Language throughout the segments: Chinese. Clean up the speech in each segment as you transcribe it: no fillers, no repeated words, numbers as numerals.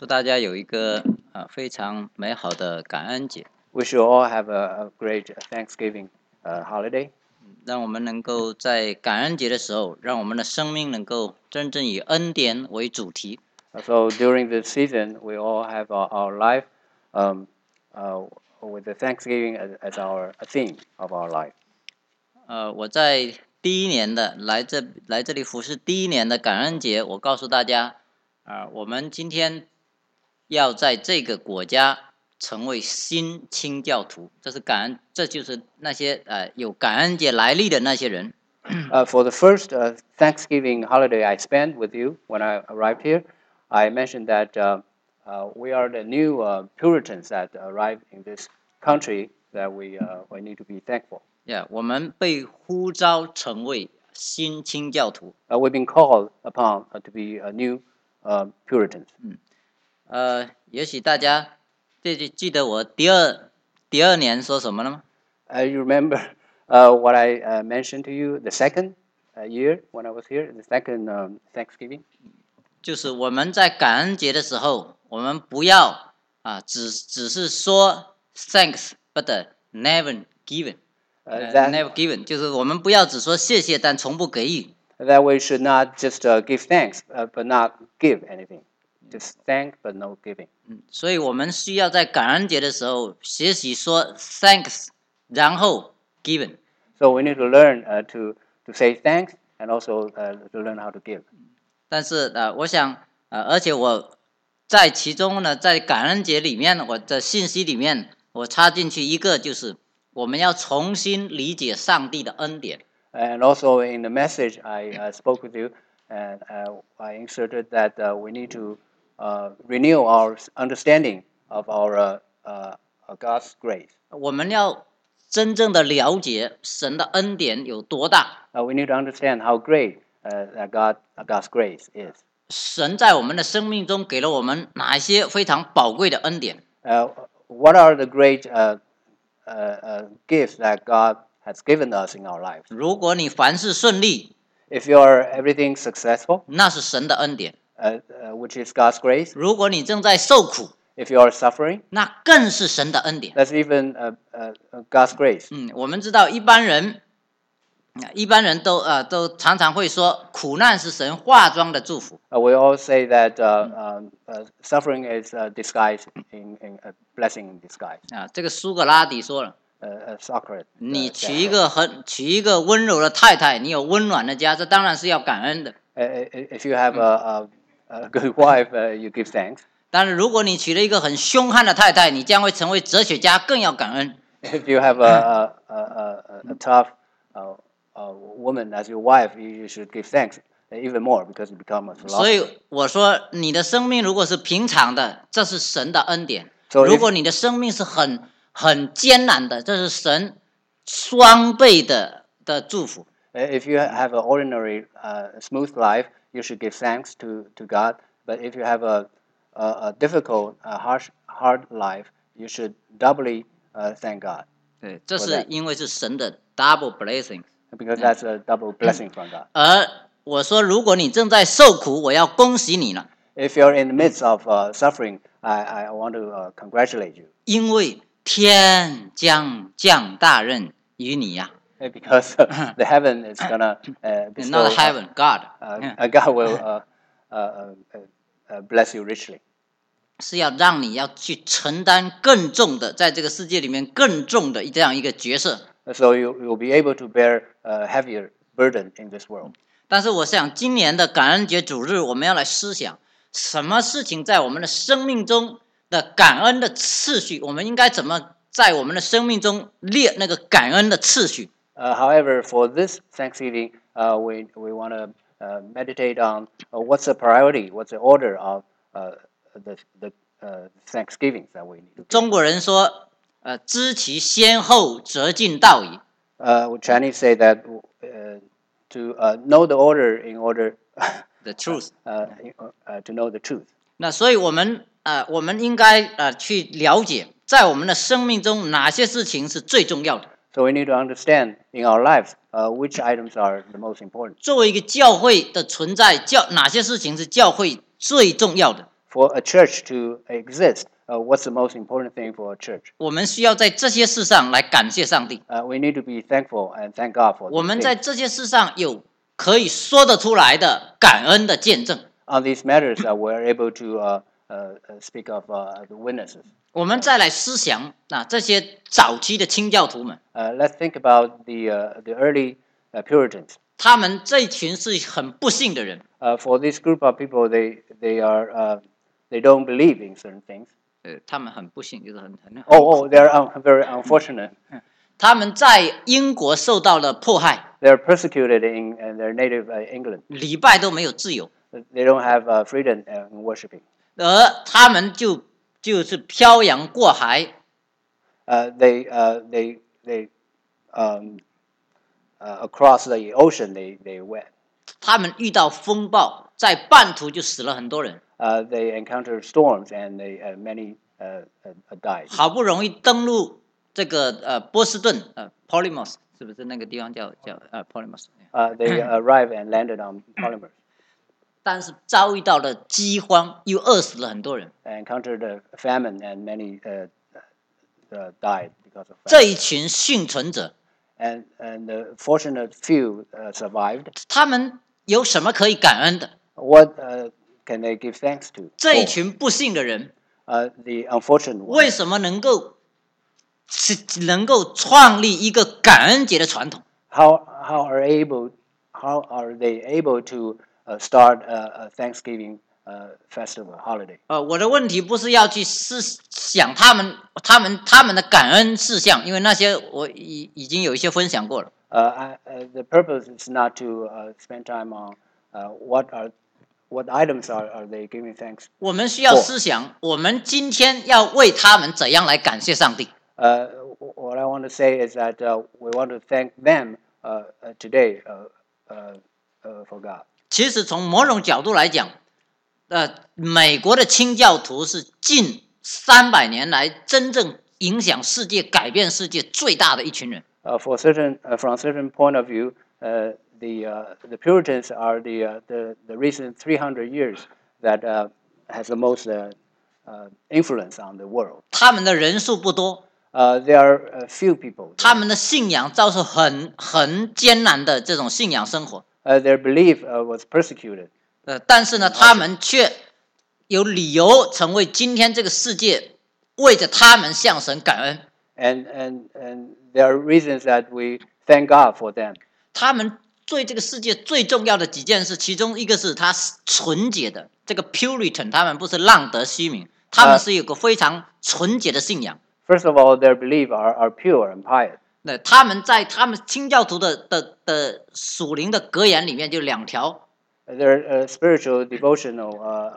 祝大家有一个非常美好的感恩节。 We should all have a great Thanksgiving holiday. 让我们能够在感恩节的时候，让我们的生命能够真正以恩典为主题。 So during this season, we all have our life with the Thanksgiving as our theme of our life. 我在第一年的来这里服侍第一年的感恩节，我告诉大家，我们今天要在这个国家成为新清教徒，这就是那些有感恩节来历的那些人。 For the first Thanksgiving holiday I spent with you when I arrived here, I mentioned that we are the new Puritans that arrived in this country that we need to be thankful. 我们被呼召成为新清教徒。 We've been called upon to be new Puritans. 也许大家记得我第二年说什么了吗？ You remember what I mentioned to you the second year when I was here, the second Thanksgiving? 就是我们在感恩节的时候，我们不要只是说 thanks but never given。never given 就是我们不要只说谢谢，但从不给予。 That we should not just give thanks but not give anything. Just thank but no giving. 所以我们需要在感恩节的时候学习说 thanks， 然后 given。 So we need to learn to say thanks and also to learn how to give. 但是我想而且我在其中呢，在感恩节里面，我的信息里面，我插进去一个，就是我们要重新理解上帝的恩典。 And also in the message I spoke with you, and I inserted that we need to renew our understanding of our God's grace. 我们要真正的了解神的恩典有多大。 We need to understand how great that God's grace is. 神在我们的生命中给了我们哪些非常宝贵的恩典？ What are the great gifts that God has given us in our lives? 如果你凡事顺利， If you are everything successful, 那是神的恩典。 which is God's grace. 如果你正在受苦， If you are suffering, 那更是神的恩典。 that's even God's grace. 我们知道一般人都常常会说，苦难是神化妆的祝福。 We all say that suffering is disguised in a blessing in disguise. 这个苏格拉底说了， Socrates. 你娶一个温柔的太太，你有温暖的家，这当然是要感恩的。 If you have a good wife, you give thanks. 但是如果你娶了一个很凶悍的太太，你将会成为哲学家，更要感恩。 If you have a tough woman as your wife, you should give thanks even more because you become a philosopher. 所以我说，你的生命如果是平常的，这是神的恩典； So 如果你的生命是很艰难的，这是神双倍的祝福。 If you have an ordinary, smooth life, you should give thanks to God. But if you have a difficult, hard life, you should doubly thank God. 对，这是因为是神的 double blessing。 Because that's a double blessing from God. 而我说，如果你正在受苦，我要恭喜你了， If you're in the midst of suffering, I want to congratulate you. 因为天将降大任于你呀。 Because the heaven is gonna bestow, Not heaven, God. God will bless you richly. 是要让你要去承担更重的，在这个世界里面更重的这样一个角色。 So you'll be able to bear a heavier burden in this world. 但是我想，今年的感恩节主日，我们要来思想，什么事情在我们的生命中的感恩的次序，我们应该怎么在我们的生命中列那个感恩的次序。 However, for this Thanksgiving, we want to meditate on what's the priority, what's the order of the Thanksgivings that we need to do. 中国人说，知其先后，则近道矣。 Chinese say that to know the order in order The truth. to know the truth. 那所以我们应该去了解，在我们的生命中哪些事情是最重要的。 So we need to understand in our lives which items are the most important. 作为一个教会的存在，哪些事情是教会最重要的？ for a church to exist, what's the most important thing for a church? 我们需要在这些事上来感谢上帝。 We need to be thankful and thank God for 我 these 们在 things. 这些事上有可以说得出来的感恩的见证。 On these matters, we're able to speak of the witnesses. 我们再来思想这些早期的清教徒们， Let's think about the early Puritans. 他们这一群是很不幸的人。 For this group of people, they don't believe in certain things. 他们很不幸，就是很 They're very unfortunate. 他们在英国受到了迫害， They're persecuted in their native England. 礼拜都没有自由， They don't have freedom in worshiping. 而他们就是漂洋过海， Across the ocean they went. 他们遇到风暴，在半途就死了很多人。 They encountered storms and many died. 好不容易登陆这个波士顿Plymouth 是不是那个地方叫Plymouth？ They arrived and landed on Polymers. 但是遭遇到了饥荒，又饿死了很多人。 Encountered a famine and many died because of 这 famine. 一群幸存者， And the fortunate few survived. 他们有什么可以感恩的？ What can they give thanks to? 这一群不幸的人， The unfortunate ones. 为什么能够创立一个感恩节的传统？ How are they able to start a Thanksgiving festival holiday? 我的问题不是要去思想他们的感恩事项，因为那些我已经有一些分享过了。 The purpose is not to spend time on what items are they giving thanks. 我们需要思想，我们今天要为他们怎样来感谢上帝。 What I want to say is that we want to thank them today for God. 其实从某种角度来讲，美国的清教徒是近300年来真正影响世界、改变世界最大的一群人。 From certain point of view, the Puritans are the recent 300 years that has the most influence on the world. 他们的人数不多， There are a few people. 他们的信仰遭受很艰难的这种信仰生活。 Their belief was persecuted. 但是呢，他们却有理由成为今天这个世界为着他们向神感恩。 And there are reasons that we thank God for them. 他们对这个世界最重要的几件事，其中一个是他纯洁的这个 Puritan， 他们不是浪得虚名，他们是有个非常纯洁的信仰。 First of all, their belief are pure and pious. 那他们在他们清教徒的属灵的格言里面就2条， Their spiritual devotional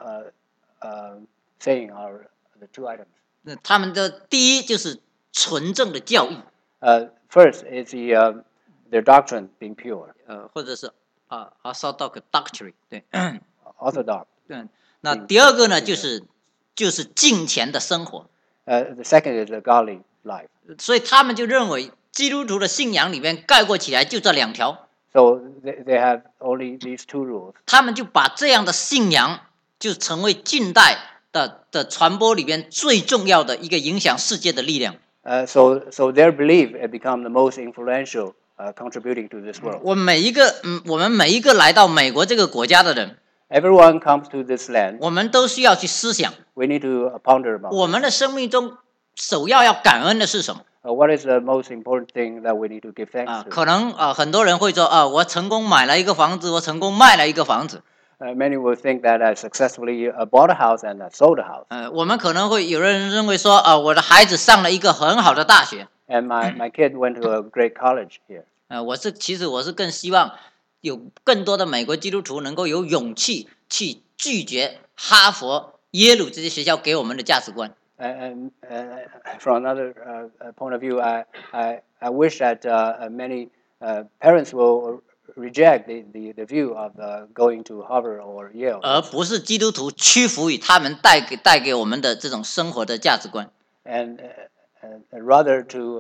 saying are the 2 items. 那他们的第一就是纯正的教义， First is their doctrine being pure, 或者是orthodox doctrine， 对， orthodox. 对。那第二个呢，就是敬虔的生活， The second is a godly life. 所以他们就认为基督徒的信仰里面概括起来就这2条， So they have only these 2 rules. 他们就把这样的信仰就成为近代的传播里面最重要的一个影响世界的力量。 So their belief become the most influential contributing to this world. 我们每一个来到美国这个国家的人， Everyone comes to this land. 我们都需要去思想， We need to ponder about 我们的生命中首要感恩的是什么？ what is the most important thing that we need to give thanks to. 可能很多人会说我成功买了一个房子，我成功卖了一个房子。 Many will think that I successfully bought a house and sold a house. 我们可能会有人认为说我的孩子上了一个很好的大学。 And my kid went to a great college here. 其实我是更希望有更多的美国基督徒能够有勇气去拒绝哈佛、耶鲁这些学校给我们的价值观。 And from another point of view, I wish that many parents will reject the view of going to Harvard or Yale. 而不是基督徒屈服于他们带给我们的这种生活的价值观。 And rather to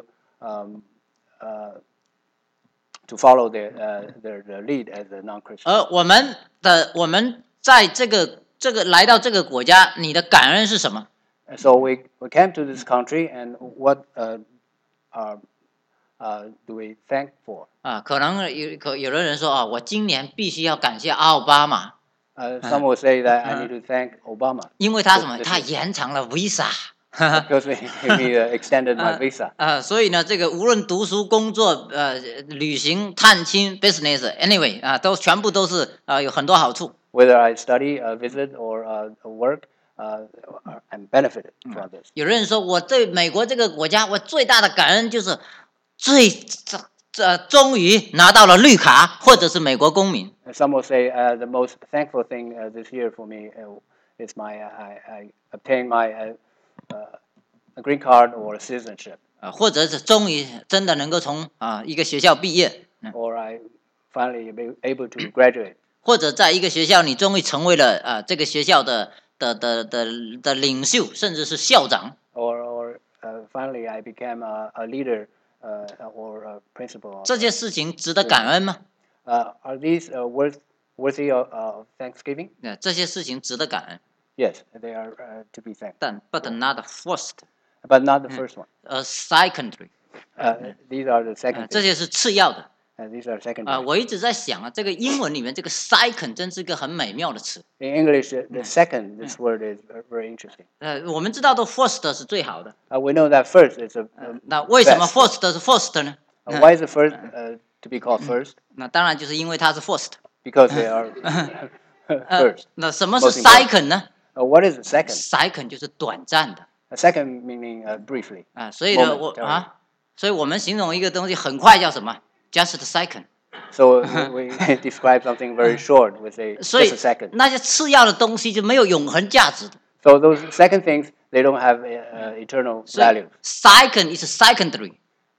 follow their lead as a non-Christian. 而我们在这个这个来到这个国家，你的感恩是什么？ So we came to this country, and what do we thank for? 啊，可能有的人说啊，我今年必须要感谢奥巴马， Some will say that I need to thank Obama 因为他什么？ This 他 is- 延长了 visa。 because he extended my visa. 所以呢，这个无论读书、工作、旅行、探亲、business，anyway 啊，全部都是有很多好处。 Whether I study, visit, or work, I'm benefited from this. 有人说，我对美国这个国家，我最大的感恩就是终于拿到了绿卡，或者是美国公民。 And some will say the most thankful thing this year for me is I obtained my a green card or citizenship, 或者是终于真的能够从一个学校毕业， or I finally be able to graduate, 或者在一个学校你终于成为了这个学校的领袖，甚至是校长。 or finally I became a leader or a principal. 这些事情值得感恩吗？ Are these worthy of thanksgiving? 这些事情值得感恩， Yes, they are to be thanked, 但 but not first， but not the first one. secondary， These are the second 这 things. 些是次要的。 These are secondary. 我一直在想这个英文里面这个 second 真是一个很美妙的词。 In English, the second, this word is very interesting. 我们知道都 first 是最好的， We know that first is a 那为什么 best. first 是 first 呢？ Why is the first to be called first? 那当然就是因为它是 first。 Because they are first. 那什么是 Most important. second 呢 What is the second? ？second 就是短暂的 A second meaning briefly. 所以呢 Moment， 所以我们形容一个东西很快叫什么 ？just a second。 So we describe something very short with a 所以 just a second. 那些次要的东西就没有永恒价值的。 So those second things, they don't have eternal 所以 value. second is secondary。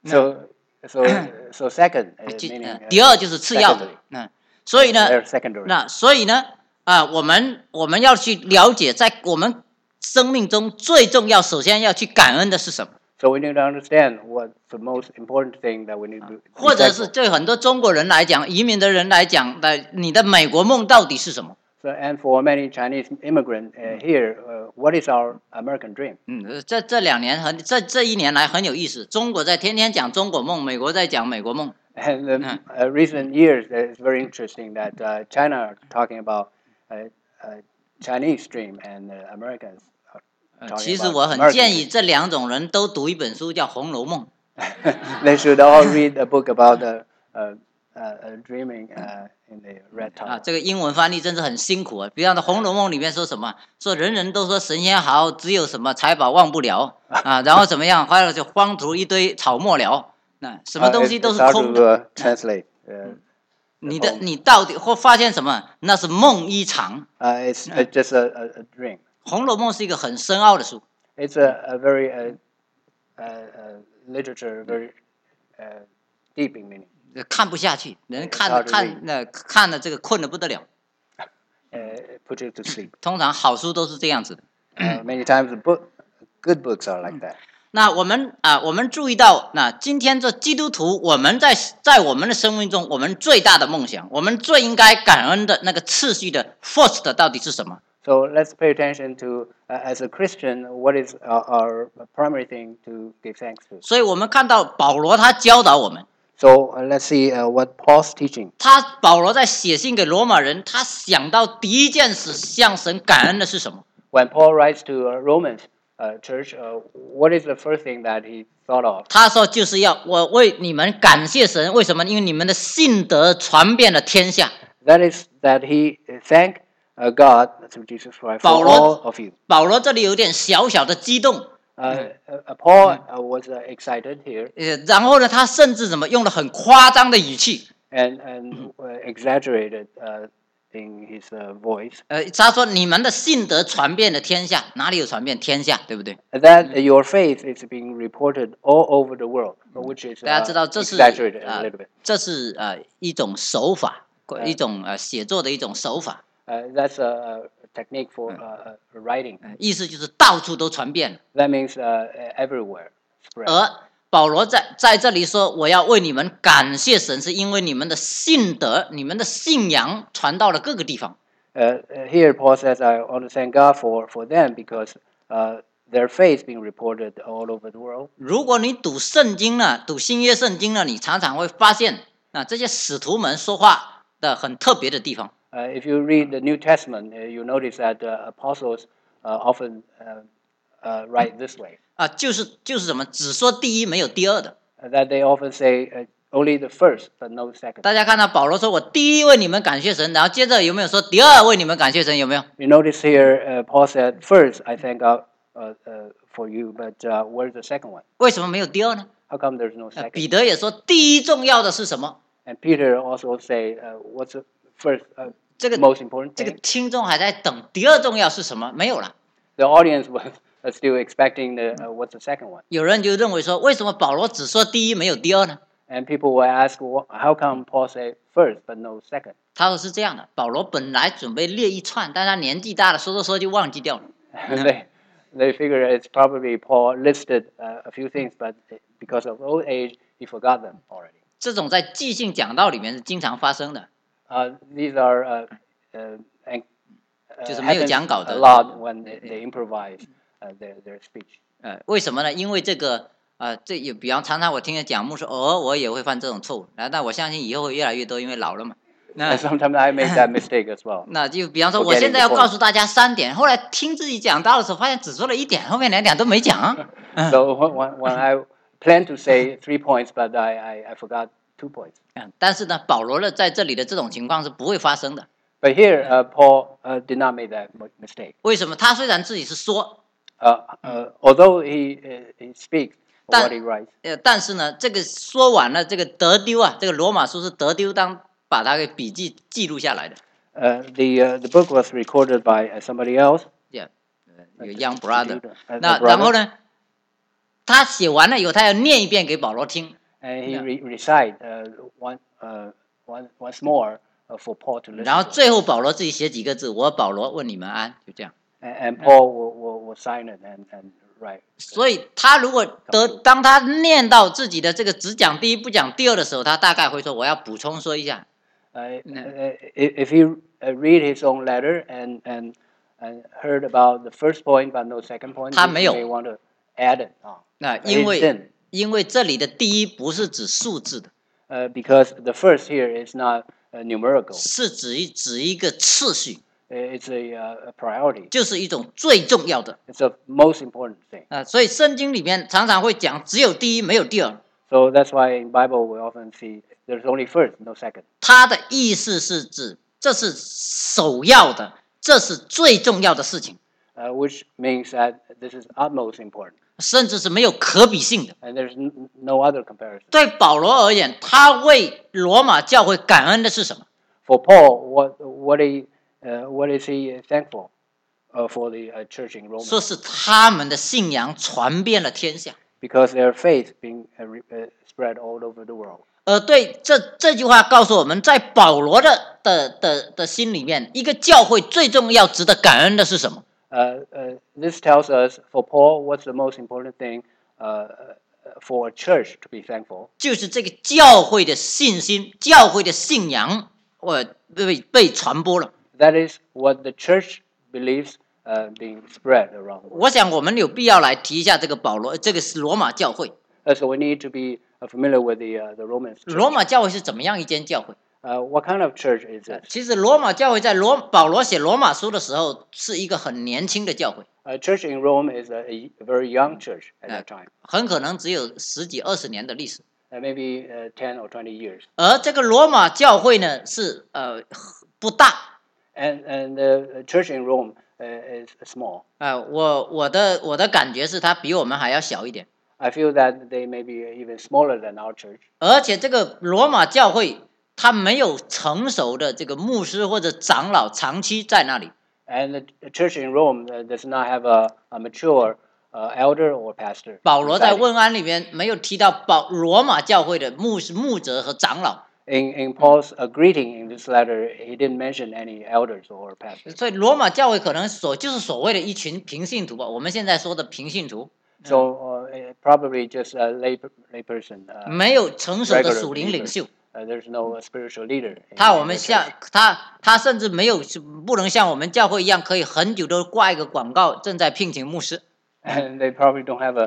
So second is 第 meaning 二就是次要的 secondary.。 所以呢 They're secondary. 所以呢我们要去了解，在我们生命中最重要，首先要去感恩的是什么？ So we need to understand what's the most important thing that we need to be 或者是 thankful. 对很多中国人来讲，移民的人来讲你的美国梦到底是什么？ So, and for many Chinese immigrants here, what is our American dream? 这两年这一年来很有意思，中国在天天讲中国梦，美国在讲美国梦。 And recent years, it's very interesting that China are talking about Chinese dream and Americans are 其 talking 实我 about 很建 American 议这两种人都读一本书，叫《红楼梦》。 dream. They should all read a book about dreaming in the Red Tower. 这个英文翻译真是很辛苦啊！比方说《红楼梦》里面说什么？说人人都说神仙好，只有什么财宝忘不了啊，然后怎么样？后来就荒途一堆草没了。那什么东西都是 It's hard 空 to 的。 translate. 你到底或发现什么？那是梦一场。 It's just a dream. 《红楼梦》是一个很深奥的书。 It's a very literature, very deep in meaning. 看不下去，人 It's hard to 看了这个困得不得了。 Put you to sleep. 通常好书都是这样子的。 Many times good books are like that. 那我们注意到，那今天这基督徒，我们在我们的生命中，我们最大的梦想，我们最应该感恩的那个次序的 first 到底是什么？ So let's pay attention to, as a Christian, what is our primary thing to give thanks to. 所以我们看到保罗他教导我们， So let's see what Paul's teaching. 保罗在写信给罗马人，他想到第一件事向神感恩的是什么？ When Paul writes to Romans church, what is the first thing that he thought of? 他说就是要我为你们感谢神，为什么？因为你们的信德传遍了天下。 That is that he thanked God through Jesus Christ for 保 all 罗 of you. 保罗这里有点小小的激动， Paul was excited here 然后呢，他甚至怎么用了很夸张的语气， and exaggerated in his voice. 他说你们的信德传遍了天下，哪里有传遍天下，对不对？ That your faith is being reported all over the world, which is 大家知道这是 exaggerated a little bit. 这是一种手法，一种写作的一种手法， That's a technique for writing. 意思就是到处都传遍了。 That means everywhere spread. 而保罗在这里说，我要为你们感谢神，是因为你们的信德、你们的信仰传到了各个地方。 Here Paul says, I want to thank God for them because their faith being reported all over the world. 如果你读圣经呢，读新约圣经呢，你常常会发现这些使徒们说话的很特别的地方。 If you read the New Testament, you notice that apostles often write this way. 就是什么，只说第一没有第二的。 That they often say only the first, but no second. 大家看到保罗说：“我第一为你们感谢神。”然后接着有没有说第二为你们感谢神？有没有？ You notice here, Paul said, first, I thank God for you, but where's the second one? 为什么没有第二呢？ How come there's no second? 彼得也说，第一重要的是什么？ And Peter also say, what's the first, 这个 most important 这个 thing? 听众还在等第二重要是什么？没有了。 The audience was still expecting what's the second one. 有人就认为说，为什么保罗只说第一没有第二呢？ And people will ask, how come Paul say first but no second? 他说是这样的，保罗本来准备列一串，但他年纪大了，说着说就忘记掉了。 They figure it's probably Paul listed a few things, but because of old age, he forgot them already. 这种在即兴讲道里面是经常发生的。 These are 就是没有讲稿的。 a lot when they improvise their speech. 为什么呢？因为这个这有，比方常常我听讲牧师，偶尔我也会犯这种错误，但我相信以后会越来越多，因为老了嘛。 And sometimes I make that mistake as well. 那就比方说，我现在要告诉大家3点，后来听自己讲到的时候，发现只说了1点，后面2点都没讲。 So when I plan to say 3 points, but I forgot 2 points. 但是呢，保罗在这里的这种情况是不会发生的。 But here, Paul did not make that mistake. 为什么？他虽然自己是说， although he speaks what he writes. 但是呢，这个说完了，这个得丢这个罗马书是得丢当把它给笔记记录下来的。 The book was recorded by somebody else. Yeah, your young brother. 那然后呢，他写完了以后，他要念一遍给保罗听。 And he recite once more for Paul to listen. 然后最后保罗自己写几个字，我保罗问你们安，就这样。 And Paul will sign it and write. 所以他如果当他念到自己的这个只讲第一不讲第二的时候，他大概会说我要补充说一下。 If he read his own letter and heard about the first point but no second point, he may want to add it. 那因为这里的第一不是指数字的。 Because the first here is not numerical. 是指一个次序。 It's a priority. 就是一种最重要的。 It's the most important thing. 所以圣经里面常常会讲只有第一没有第二。 So that's why in Bible we often see there's only first, no second. 它的意思是指这是首要的，这是最重要的事情。 Which means that this is utmost important. 甚至是没有可比性的。 And there's no other comparison. 对保罗而言，他为罗马教会感恩的是什么？ For Paul, what is he thankful for the church in Rome? 说是他们的信仰传遍了天下。 Because their faith being spread all over the world. 对这句话告诉我们，在保罗的心里面，一个教会最重要、值得感恩的是什么？ This tells us, for Paul, what's the most important thing for a church to be thankful? 就是这个教会的信心、教会的信仰，被传播了。 That is what the church believes being spread around. 我想我们有必要来提一下这个这个罗马教会。 So we need to be familiar with the Roman church. 罗马教会是怎么样一间教会？ What kind of church is it? 其实罗马教会在保罗写罗马书的时候是一个很年轻的教会。 A church in Rome is a very young church at that time. 很可能只有10几20年的历史。 Maybe 10 or 20 years. 而这个罗马教会呢是不大。 And the church in Rome is small. 我的感觉是它比我们还要小一点。 I feel that they may be even smaller than our church. 而且这个罗马教会它没有成熟的这个牧师或者长老长期在那里。 And the church in Rome does not have a mature elder or pastor. 保罗在问安里面没有提到罗马教会的牧者和长老。 In Paul's greeting in this letter, he didn't mention any elders or pastors. 所以罗马教会可能就是所谓的一群平信徒吧，我们现在说的平信徒。 So probably just a lay person. 没有成熟的属灵领袖。 there's no spiritual leader. 我们他甚至没有不能像我们教会一样，可以很久都挂一个广告，正在聘请牧师。 And they probably don't have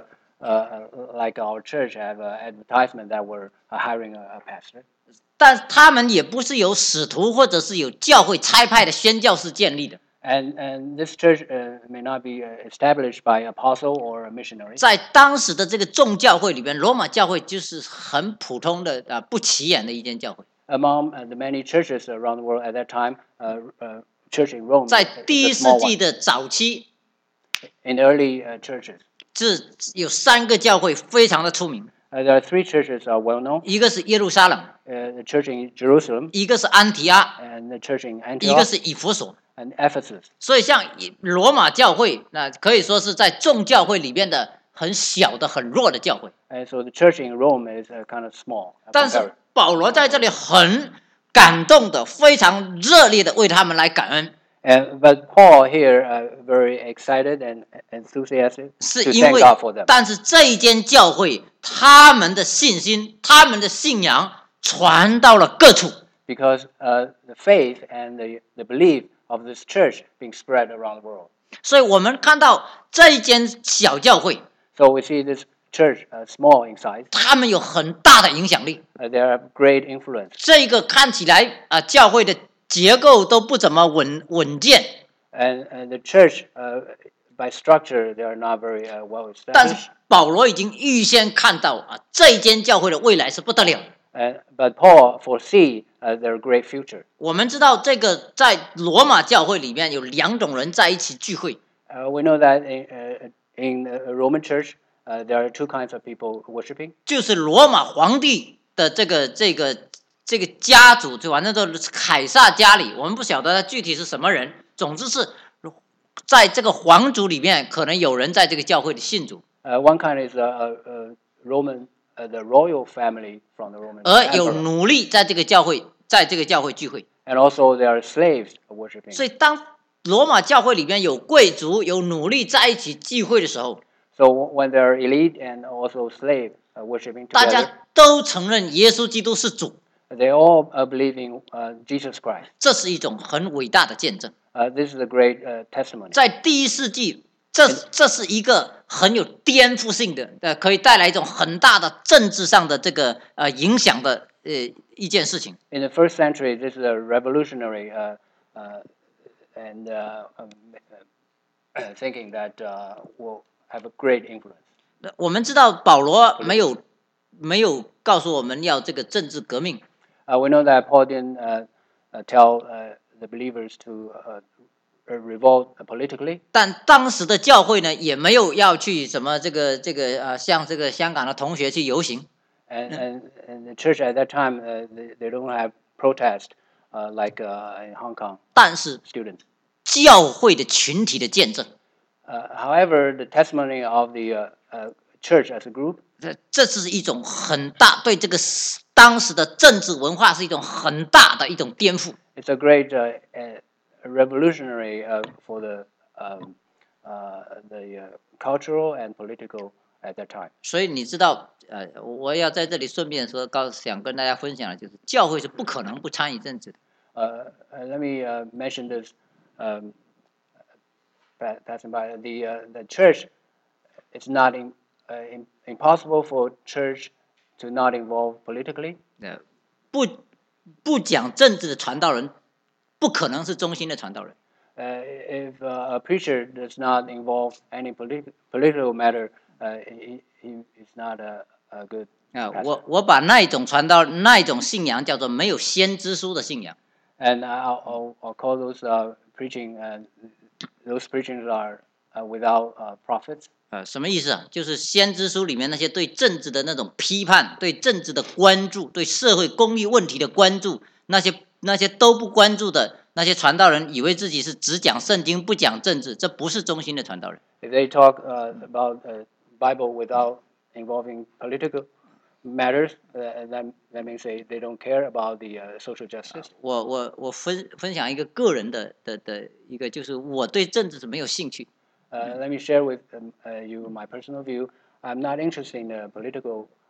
like our church have an advertisement that we're hiring a pastor. 但他们也不是由使徒或者是有教会差派的宣教士建立的。 And this church may not be established by apostle or a missionary. 在当时的这个众教会里边，罗马教会就是很普通的不起眼的一间教会。 Among the many churches around the world at that time, church in Rome 在 is 第 a 一世 small 纪 one. 的早期， In the early churches, 是有3个教会非常的出名， there are 3 churches are well known. 一个是耶路撒冷， The church in Jerusalem 一个是安提阿， and the church in 一个 Antioch 是以弗所。 and Ephesus. 所以像罗马教会，那可以说是在众教会里面的很小的、很弱的教会。 And so the church in Rome is kind of small. 但是保罗在这里很感动的、非常热烈的为他们来感恩， But Paul here very excited and enthusiastic 是 to 因 thank 为 God for them. 但是这一间教会他们的信心、他们的信仰传到了各处。 Because the faith and the belief of this church being spread around the world. 所以我们看到这一间小教会， So we see this church small in size. 他们有很大的影响力。 They have great influence. 这个看起来教会的结构都不怎么稳健， And the church, by structure, they are not very well 但是 established. 保罗已经预先看到这一间教会的未来是不得了。 But Paul foresee their great future. 我们知道这个在罗马教会里面有2种人在一起聚会， We know that in the Roman church, there are 2 kinds of people worshiping. 就是罗马皇帝的这个家族，就反正都是凯撒家里，我们不晓得他具体是什么人。总之是在这个皇族里面，可能有人在这个教会里信主， One kind is Roman, the royal family from the Roman 而有 emperor. 努力在这个教会聚会。 And also there are slaves worshiping. 所以当罗马教会里面有贵族、有奴隶在一起聚会的时候， So when there are elite and also slave worshiping 大 together, 家都承认耶稣基督是主， they all believe in Jesus Christ. 这是一种很伟大的见证。 This is a great testimony. 在第一世纪，这是一个很有颠覆性的，可以带来一种很大的政治上的这个影响的一件事情。 In the first century, this is a revolutionary and thinking that will have a great influence. 我们知道保罗没有告诉我们要这个政治革命， We know that Paul didn't tell the believers to revolt politically. 但当时的教会呢，也没有要去什么像这个香港的同学去游行。 And the church at that time, they don't have protest like in Hong Kong 但是 students. 教会的群体的见证， However, the testimony of the church as a group, 这是一种很大对这个当时的政治文化是一种很大的一种颠覆。 it's a great revolutionary for the cultural and political at that time. 所以你知道，我要在这里顺便说，想跟大家分享的就是，教会是不可能不参与政治的。 Let me mention this. Passing by the church, it's not impossible for church to not involve politically. 不讲政治的传道人，不可能是忠心的传道人。 If a preacher does not involve any political matter, he is not a good. 我把那一种传道、那一种信仰叫做没有先知书的信仰。 And I'll call those preaching. Those preachings are without prophets. 什么意思啊？就是先知书里面那些对政治的那种批判、对政治的关注、对社会公益问题的关注，那些都不关注的那些传道人，以为自己是只讲圣经不讲政治，这不是忠心的传道人。 If they talk about Bible without involving political matters, that means they don't care about the social justice. 我分享一个个人的一个，就是我对政治是没有兴趣。 Let me share with you my personal view. I'm not interested in political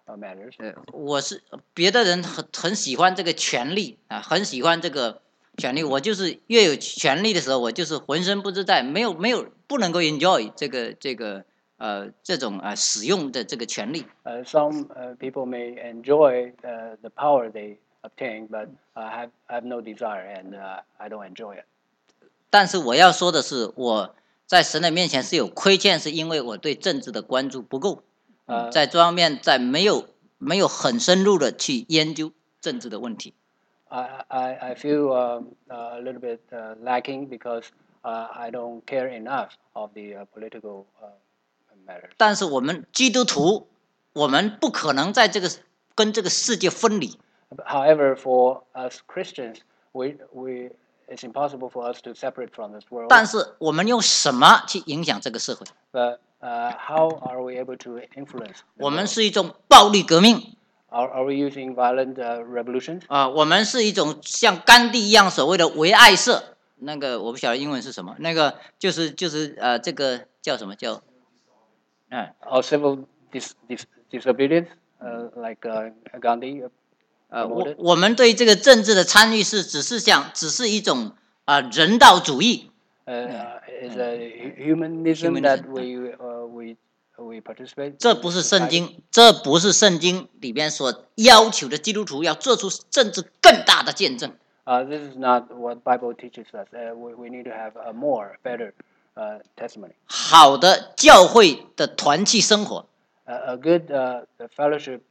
matters. 我是别的人很喜欢这个权利啊，很喜欢这个权利。我就是越有权利的时候，我就是浑身不自在，没有不能够 enjoy 这种使用的这个权利。 Some people may enjoy the power they obtain, but I have no desire and I don't enjoy it. 但是我要说的是，我在神的面前是有亏欠，是因为我对政治的关注不够，在这方面没有很深入的去研究政治的问题。 I feel a little bit lacking because I don't care enough of the political matters. 但是我们基督徒，我们不可能在跟这个世界分离。 However, for us Christians, it's impossible for us to separate from this world. 但是我们用什么去影响这个社会？ But how are we able to influence? 我们是一种暴力革命。 Are we using violent revolutions? 我们是一种像甘地一样所谓的唯爱社。那个我不晓得英文是什么，那个就是这个叫什么叫 Or civil disobedience, like Gandhi. 我们对这个政治的参与只是一种人道主义。 Is a humanism that we participate. 这不是圣经里边所要求的基督徒要做出政治更大的见证。 This is not what Bible teaches us. We need to have a better testimony. 好的教会的团契生活。 A good fellowship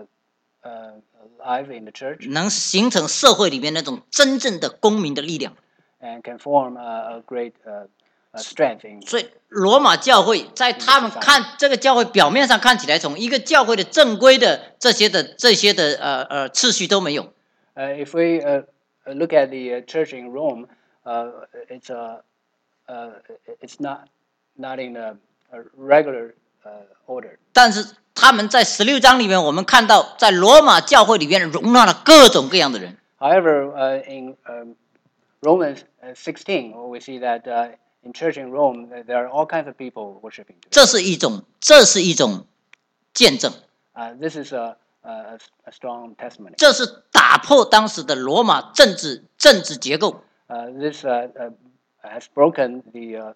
life in the church. 能形成社会里面那种真正的公民的力量。 And can form a great strength in. 所以罗马教会在他们看这个教会表面上看起来，从一个教会的正规的这些的次序都没有。 If we look at the church in Rome, it's not in a regular order. 但是他们在16章里面，我们看到在罗马教会里面容纳了各种各样的人。 However, in Romans 16, we see that in church in Rome, there are all kinds of people worshiping. 这是一种见证。 This is a strong testimony. 这是打破当时的罗马政治结构。 This has broken the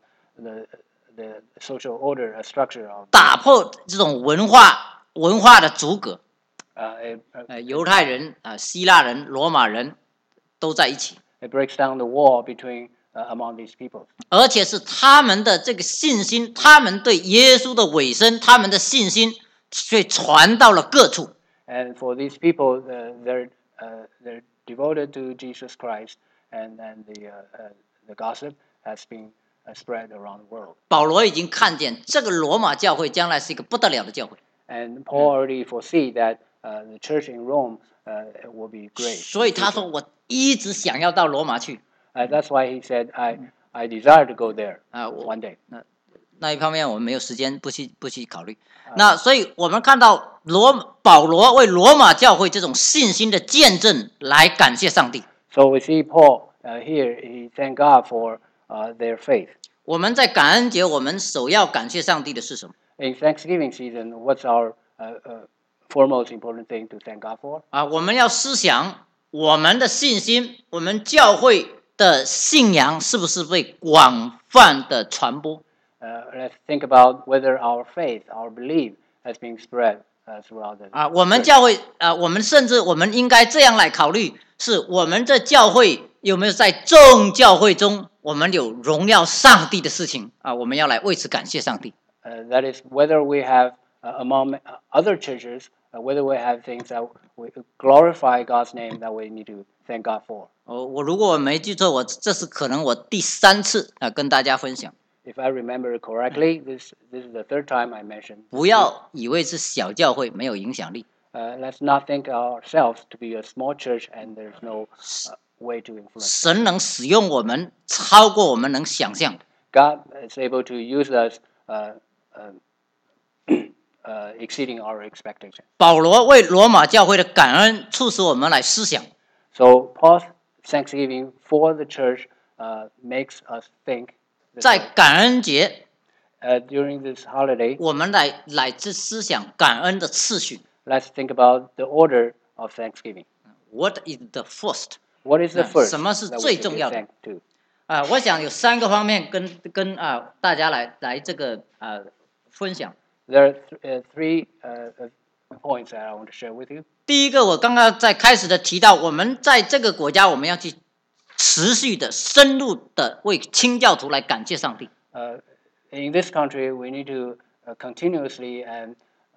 social order structure of. 打破这种文化的阻隔。犹太人希腊人、罗马人都在一起。 It breaks down the wall between among these people. 而且是他们的这个信心，他们对耶稣的委身，他们的信心，却传到了各处。 And for these people, they're devoted to Jesus Christ, and the gospel has been spread around the world. 保罗已经看见这个罗马教会将来是一个不得了的教会。 And Paul already foresee that the church in Rome will be great. 所以他说：“我一直想要到罗马去。” That's why he said, "I desire to go there one day." 那一方面我们没有时间不去考虑。那所以我们看到保罗为罗马教会这种信心的见证来感谢上帝。 So we see Paul here. He thank God for their faith. 我们在感恩节，我们首要感谢上帝的是什么？ In Thanksgiving season, what's our foremost important thing to thank God for? 我们要思想我们的信心，我们教会的信仰是不是被广泛的传播？ Let's think about whether our faith, our belief, has been spread throughout the. 我们教会我们应该这样来考虑：是我们这教会有没有在众教会中，我们有荣耀上帝的事情我们要来为此感谢上帝。 That is, whether we have among other churches, whether we have things that we glorify God's name that we need to thank God for. 如果我没记错，这是可能我第3次跟大家分享。 If I remember correctly, this is the third time I mentioned. 不要以为是小教会没有影响力。 Let's not think ourselves to be a small church and there's no way to influence. 神能使用我们超过我们能想象。 God is able to use us exceeding our expectation. 保罗为罗马教会的感恩，促使我们来思想。 So Paul's thanksgiving for the church makes us think. 在感恩节 during this holiday, 我们来思想感恩的次序。 let's think about the order of Thanksgiving. What is the first? What is the 那 first 什么是 that we 最 should 重 give 要的？ thanks to? 我想有3个方面跟大家来这个分享。 There are three points that I want to share with you. 第一个，我刚刚在开始的提到，我们在这个国家，我们要去持续的、深入的为清教徒来感谢上帝。 In this country, we need to continuously and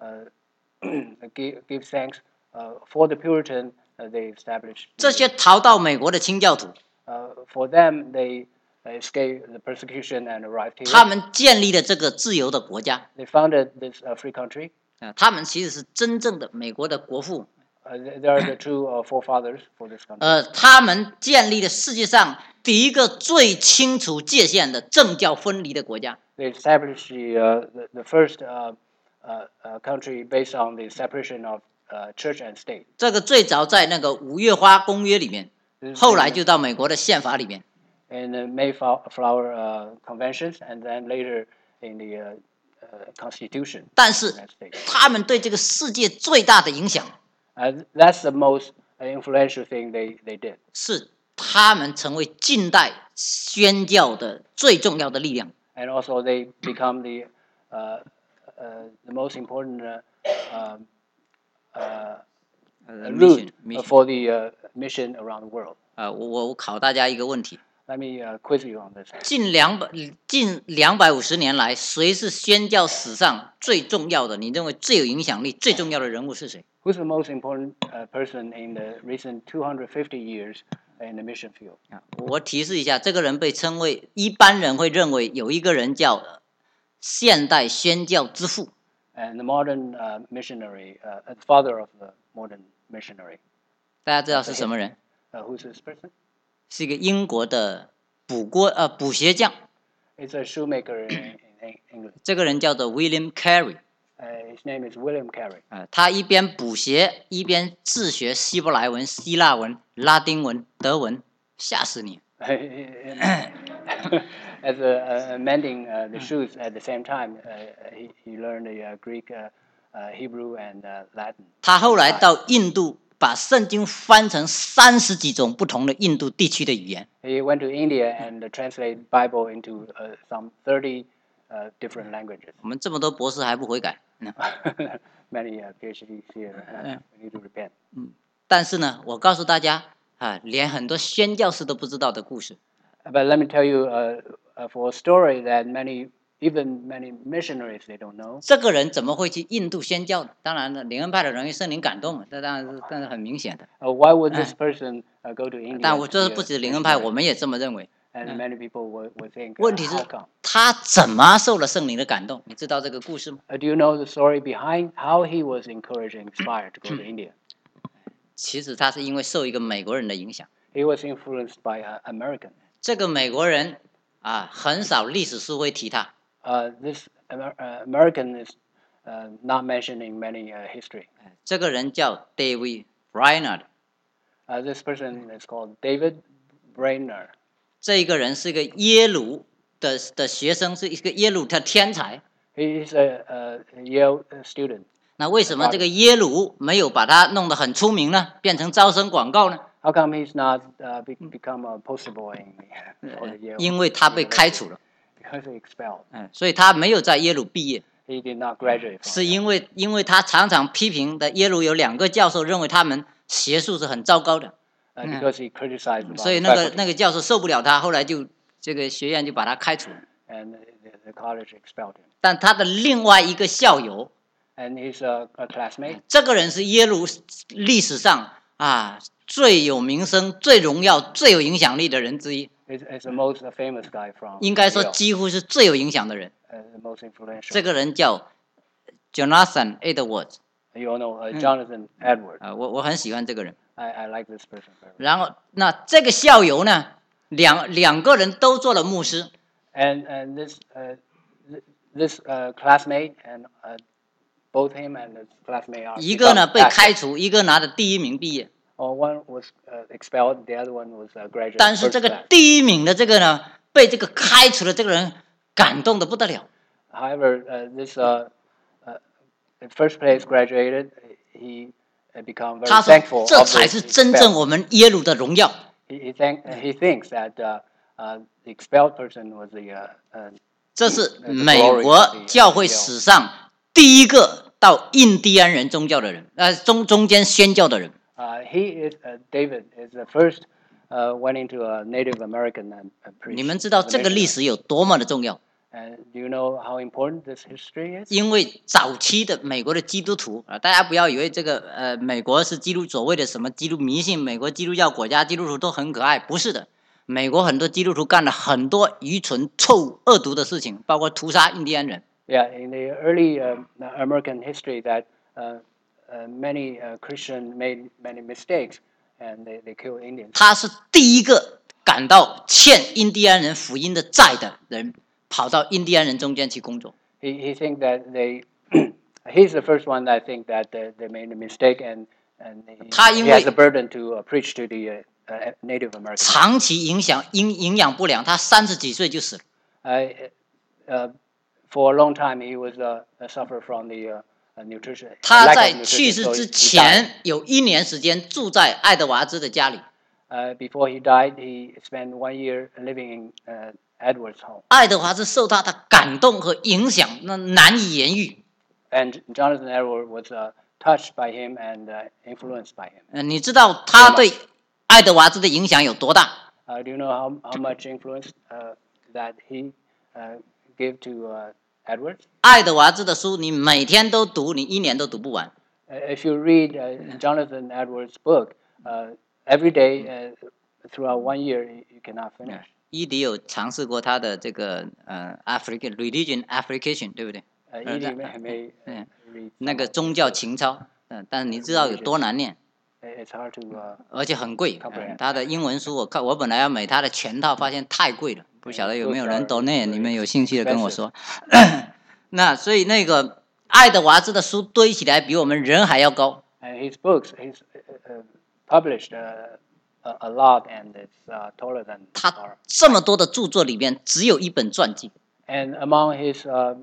give thanks for the Puritan they established. 这些逃到美国的清教徒， For them, they escaped the persecution and arrived here. 他们建立了这个自由的国家。 They founded this free country. 他们其实是真正的美国的国父。 They are the true forefathers for this country. 他们建立了世界上第一个最清楚界限的政教分离的国家。 They established the first country based on the separation of church and state. 这个最早在那个五月花公约里面，后来就到美国的宪法里面。 In the Mayflower conventions, and then later in the Constitution. 但是他们对这个世界最大的影响， That's the most influential thing they did. 是他们成为近代宣教的最重要的力量。 And also they become the most important route for the mission around the world. 我考大家一个问题。 Let me quiz you on this. 近250年来，谁是宣教史上最重要的？你认为最有影响力、最重要的人物是谁？ Who's the most important person in the recent 250 years in the mission field? 我提示一下，这个人被称为一般人会认为有一个人叫现代宣教之父。 And the modern missionary, the father of the modern missionary. 大家知道是什么人？ Who's this person? 是一个英国的补鞋匠。 It's a shoemaker in England. 这个人叫做 William Carey。 His name is William Carey. 他一边补鞋，一边自学希伯来文、希腊文、拉丁文、德文，吓死你！ As mending the shoes at the same time, he learned the Greek, Hebrew, and Latin. 他后来到印度，把圣经翻成30几种不同的印度地区的语言。 He went to India and translated Bible into some 30 different languages. 我们这么多博士还不悔改。 Many PhDs here. We need to repent. 但是呢，我告诉大家连很多宣教士都不知道的故事。 But let me tell you for a story that many missionaries they don't know. 这个人怎么会去印度宣教呢？当然了，灵恩派的人被圣灵感动了，这当然是很明显的。 Why would this person go to India? 但我这不止灵恩派，我们也这么认为。 And many people would think. 问题是 How come? 他怎么受了圣灵的感动？你知道这个故事吗？ Do you know the story behind how he was encouraged and inspired to go to India? 其实他是因为受一个美国人的影响。 He was influenced by American. 这个美国人很少历史书会提他。 This American is not mentioned in many history. 这个人叫 David Brainerd。 This person is called David Brainerd. 这一个人是一个耶鲁的学生，是一个耶鲁的天才。 He is a Yale student. 那为什么这个耶鲁没有把他弄得很出名呢？变成招生广告呢？ How come he's not become a poster boy for the Yale? 因为他被开除了。 Because he expelled. 所以他没有在耶鲁毕业。 He did not graduate. 是因为他常常批评的耶鲁有2个教授认为他们学术是很糟糕的。 Because he criticized. 所以那个教授受不了他，后来就这个学院就把他开除了。 And the college expelled him. 但他的另外一个校友， And he's a classmate. 这个人是耶鲁历史上最有名声、最荣耀、最有影响力的人之一。 He's the most famous guy from. 应该说几乎是最有影响的人。 The most influential. 这个人叫 Jonathan Edwards。 You all know Jonathan Edwards. 我很喜欢这个人。 I like this person very much. 然后那这个校友呢，两个人都做了牧师。 And this classmate and both him and his classmate are. 一个呢被开除，一个拿着第1名毕业。 One was expelled, the other one was graduated. 但是这个第1名的这个呢，被这个开除的这个人感动得不得了。 However, this first place graduated, he become very 他说 thankful 这 of 才 the 是真正 expelled. 我们耶鲁的荣耀。 He thinks that the expelled person was the 这是 the 美 glory 国 of the 教会史上第一个到印第安人宗教的人，中间宣教的人。 He is David is the first went into a Native American and 你 preached. 们知道 as a 这个历 missionary. 史有多么的重要？ And do you know how important this history is? 因为早期的美国的基督徒大家不要以为这个美国是所谓的什么基督迷信，美国基督教国家基督徒都很可爱，不是的。美国很多基督徒干了很多愚蠢、错误、恶毒的事情，包括屠杀印第安人。 Yeah, in the early American history, that many Christians made many mistakes, and they killed Indians. 他是第一个感到欠印第安人福音的债的人，跑到印第安人中间去工作。 He think that he's the first one that think that they made a mistake, and he has a burden to preach to the Native Americans. 长期营养不良，他30几岁就死了。 For a long time, he was suffer from the nutrition. 他 lack 在 of 去 nutrition, 世 so 之 he died. 前有1年时间住在爱德华兹的家里。 Before he died, he spent 1 year living in Edward's home. 爱德华兹受他的感动和影响，那难以言喻。 And Jonathan Edward was touched by him and influenced by him. 你知道他对爱德华兹的影响有多大？ Do you know how much influence that he gave to Edward? 爱德华兹的书，你每天都读，你1年都读不完。 If you read Jonathan Edwards' book every day throughout 1 year, you cannot finish. 伊迪有尝试过他的这个African religion application， 对不对？ 伊迪may read 那个宗教情操，但是你知道有多难念？ It's hard to 而且很贵。他的英文书我本来要买他的全套，发现太贵了，不晓得有没有人donate？你们有兴趣的跟我说。那所以那个爱德华兹的书堆起来比我们人还要高。 And his books, he's published a lot, and it's taller than 他 our. 这么多的著作里面，只有一本传记， And among his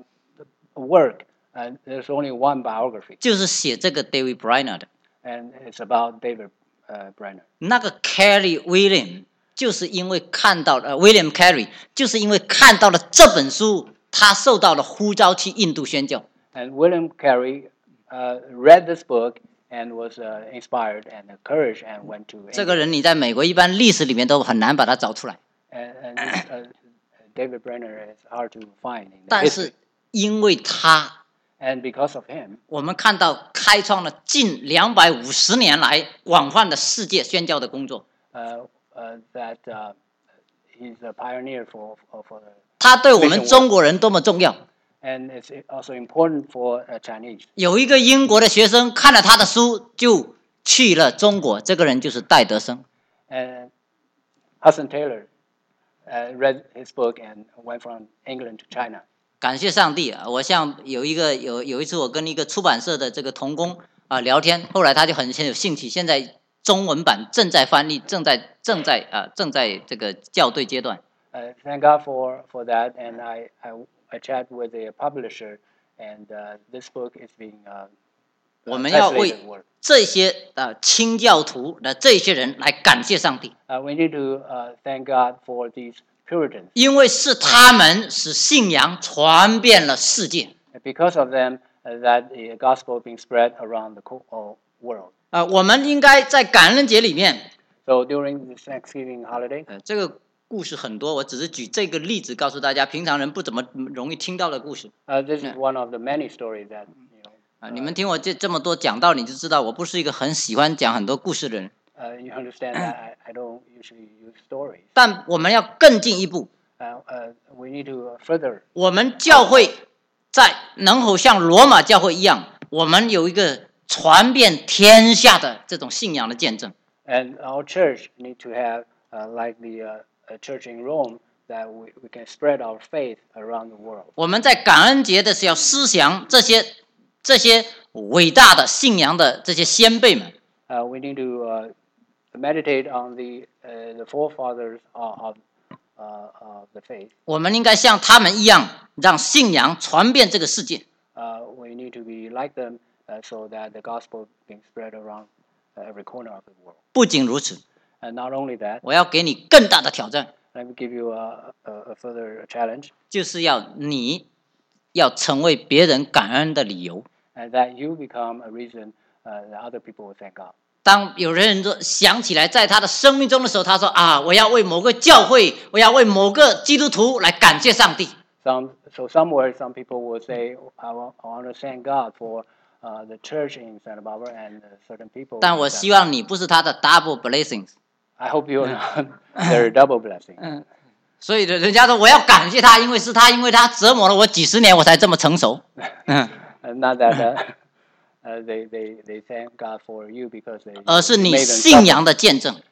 work, there's only one biography, 就是写这个 David Bryner 的。 and it's about David Brenner. 那个 Carey William 就是因为看到了William Carey 就是因为看到了这本书，他受到了呼召去印度宣教。 And William Carey read this book and was inspired and encouraged and went to. 这个人你在美国一般历史里面都很难把他找出来。 And David Brenner is hard to find in the 但 history. 是因为他， And because of him, 我们看到开创了近250年来广泛的世界宣教的工作。 that he's a pioneer for the. 他对我们中国人多么重要。 And it's also important for Chinese. 有一个英国的学生看了他的书，就去了中国。这个人就是戴德生。 And Hudson Taylor read his book and went from England to China. 感谢上帝啊！我像有一次我跟一个出版社的这个同工聊天，后来他就很有兴趣，现在中文版正在翻译，正在这个校对阶段。 Thank God for that, and I chat with the publisher, and this book is being 我们要为 translated word. 这些清教徒的这些人来感谢上帝， We need to thank God for these Puritans. 因为是他们使信仰传遍了世界。 Because of them, that the gospel being spread around the whole world. 我们应该在感恩节里面， So during the Thanksgiving holiday, 这个故事很多，我只是举这个例子告诉大家，平常人不怎么容易听到的故事。 this is one of the many stories that 你们听我这么多讲道，你就知道我不是一个很喜欢讲很多故事的人。 you understand that I don't usually use stories. 但我们要更进一步， We need to further. 我们教会能否像罗马教会一样，我们有一个传遍天下的这种信仰的见证。 And our church need to have like the church in Rome, that we can spread our faith around the world. 我们在感恩节的时候思想这些伟大的信仰的这些先辈们。 We need to meditate on the forefathers of the faith. 我们应该像他们一样，让信仰传遍这个世界。 We need to be like them, so that the gospel being spread around every corner of the world. 不仅如此， And not only that, 我要给你更大的挑战， let me give you a further challenge, 就是你要成为别人感恩的理由。 and that you become a reason that other people will thank God. 当有人想起来在他的生命中的时候，他说啊，我要为某个教会，我要为某个基督徒来感谢上帝。 So somewhere, some people will say, I want to thank God for the church in Santa Barbara and certain people. 但我希望你不是他的 double blessings。 I hope you're not their double blessing. 所以人家说我要感谢他，因为他折磨了我几十年，我才这么成熟。 Not that they thank God for you because they 而是你 made them 信仰的见证。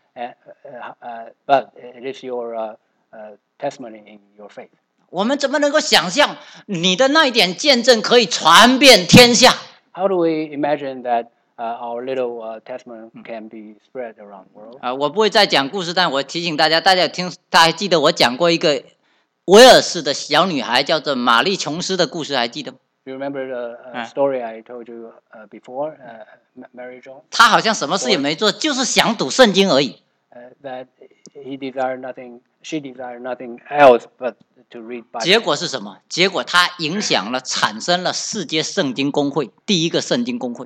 but it is your testimony in your faith. 我们怎么能够想象你的那一点见证可以传遍天下？ How do we imagine that our little testimony can be spread around the world? 我不会再讲故事，但我提醒大家，大家还记得我讲过一个威尔士的小女孩叫做玛丽琼斯的故事，还记得吗？ You remember the story I told you before, Mary Jones? 她好像什么事也没做，就是想读圣经而已。 That she desired nothing else but to read Bible. 结果是什么？结果她产生了世界圣经公会，第一个圣经公会。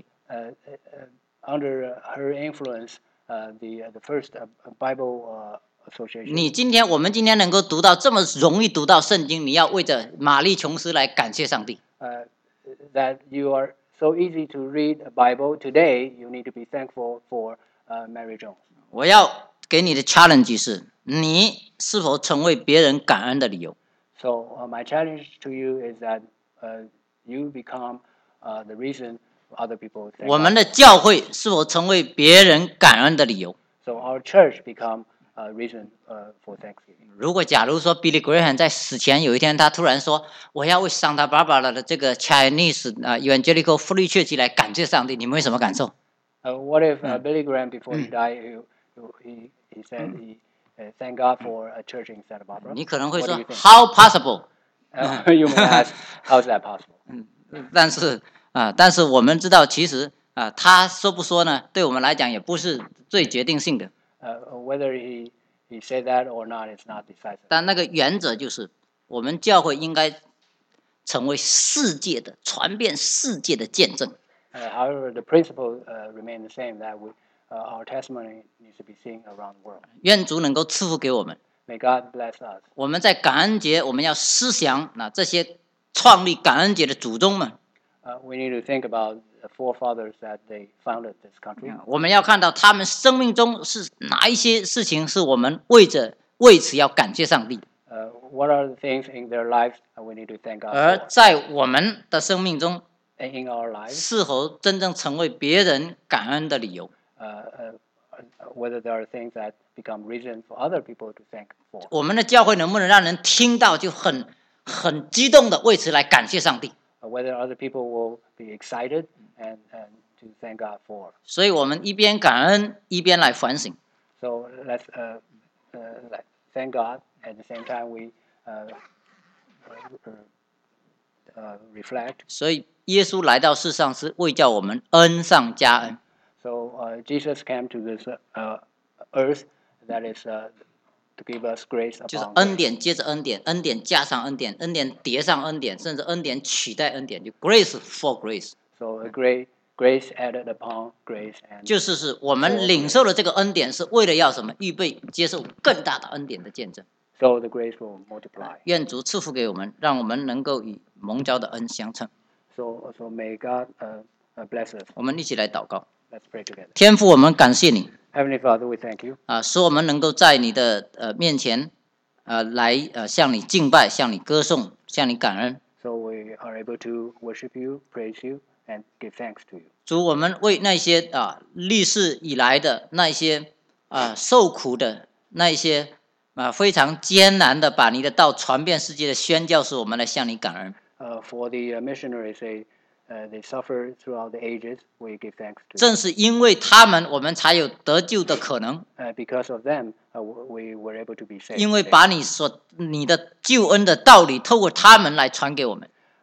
Under her influence, the first Bible association. 我们今天能够读到这么容易读到圣经，你要为着玛丽琼斯来感谢上帝。 That you are so easy to read a Bible today, you need to be thankful for Mary Jones. 我要给你的 challenge 是，你是否成为别人感恩的理由？ So my challenge to you is that you become the reason other people thank 我们 God. 的教会是否成为别人感恩的理由？ So our church become a reason for thanksgiving. 如果假如说 Billy Graham 在死前有一天他突然说，我要为 Santa Barbara 的这个 Chinese Evangelical Free Church 来感谢上帝，你们会什么感受？ What if Billy Graham, before he died, he said he thank God for a church in Santa Barbara? 你可能会 What do 说 you think? How possible？ You may ask, how is that possible? 但是我们知道，其实他说不说呢，对我们来讲也不是最决定性的。 Whether he said that or not, it's not decisive. 但那个原则就是，我们教会应该成为传遍世界的见证。 However, the principle remain the same, that our testimony needs to be seen around the world. 愿主能够赐福给我们。 May God bless us. 我们在感恩节，我们要思想这些创立感恩节的祖宗们。 We need to think about the forefathers that they founded this country. 我们要看到他们生命中是哪一些事情是我们为此要感谢上帝。 What are the things in their lives we need to thank God 而 for? 在我们的生命中， And in our lives, 是否真正成为别人感恩的理由？ whether there are things that become reason for other people to thank for. 我们的教会能不能让人听到就很激动的为此来感谢上帝？ Whether other people will be excited and to thank God for. 所以我们一边感恩一边来反省。 So let's thank God. At the same time, we reflect. 所以耶稣来到世上是为叫我们恩上加恩。 So Jesus came to this earth, that is to give us grace 就是 upon 恩 grace. 典接着恩典，恩典加上恩典，恩典叠上恩典，甚至恩典取代恩典，就 grace for grace。 So a great grace added upon grace, and 就是我们领受了这个恩典，是为了要什么？预备接受更大的恩典的见证。 so the grace will multiply. 愿主赐福给我们，让我们能够与蒙召的恩相称。 So may God bless us. 我们一起来祷告。 Let's pray together. 天父，我们感谢你 Heavenly Father, we thank you. 使我们能够在你的面前来向你敬拜，向你歌颂，向你感恩。 So we are able to worship you, praise you, and give thanks to you. 主，我们为那些历世以来的那些受苦的那些非常艰难的把你的道传遍世界的宣教士，我们来向你感恩。 For the missionaries, they suffer throughout the ages. We give thanks to 正是因为他们，我们才有得救的可能。 because of them, we were able to be saved. 因为把你的救恩的道理透过他们来传给我们。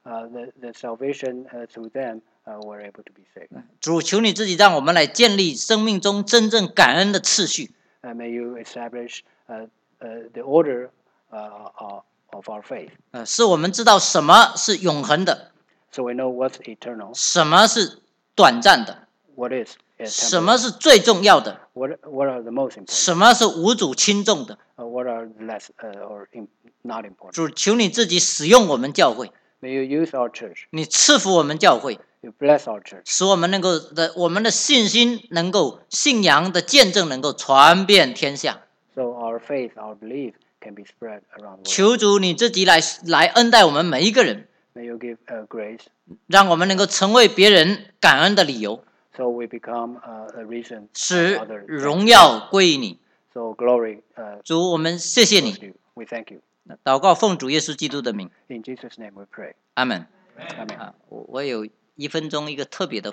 the salvation through them were able to be saved. 主，求你自己让我们来建立生命中真正感恩的次序。 May you establish the order of our faith. 使我们知道什么是永恒的， So we know what's eternal, 什么是短暂的， what is 什么 temporal, 是最重要的， what are the most important, 什么是无主轻重的。 what are less or not important. 主，求你自己使用我们教会， May you use our church, 你赐福我们教会， you bless our church, 使我们能够我们的信心能够信仰的见证能够传遍天下。 so our faith, our belief can be spread around the world. 求主你自己来恩待我们每一个人， May you give grace, 让我们能够成为别人感恩的理由， so we become a reason 使 for others. 荣耀归于你。 So glory 主，我们谢谢 goes 你 to。you. We thank you. 祷告奉主耶稣基督的名， In Jesus' name we pray. 阿门。 Amen. 我有1分钟一个特别的。